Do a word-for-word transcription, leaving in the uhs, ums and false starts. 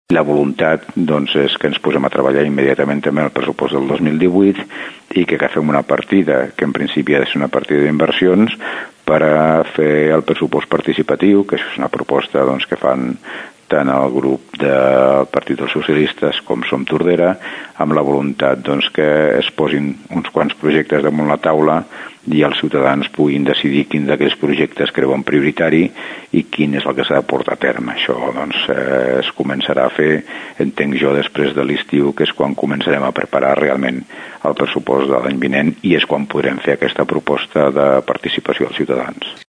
La voluntat doncs, és que ens posem a treballar immediatament també el pressupost del dos mil divuit i que agafem una partida, que en principi ha de ser una partida d'inversions, per a fer el pressupost participatiu, que és una proposta doncs, que fan tant el grup del Partit dels Socialistes com Som Tordera, amb la voluntat doncs, que es posin uns quants projectes damunt la taula i els ciutadans puguin decidir quin d'aquells projectes creuen prioritari i quin és el que s'ha de portar a terme. Això doncs, eh, es començarà a fer, entenc jo, després de l'estiu, que és quan començarem a preparar realment el pressupost de l'any vinent i és quan podrem fer aquesta proposta de participació als ciutadans.